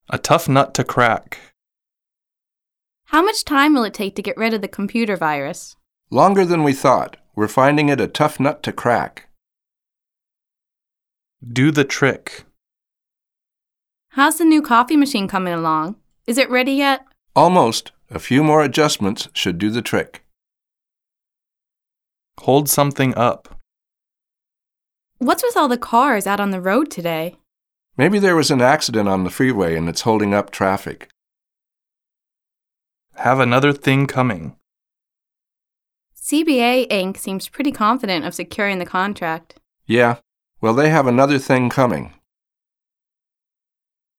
A tough nut to crack. How much time will it take to get rid of the computer virus? Longer than we thought. We're finding it a tough nut to crack. Do the trick. How's the new coffee machine coming along? Is it ready yet? Almost. A few more adjustments should do the trick. Hold something up. What's with all the cars out on the road today? Maybe there was an accident on the freeway and it's holding up traffic. Have another thing coming. CBA Inc. seems pretty confident of securing the contract. Yeah, well, they have another thing coming.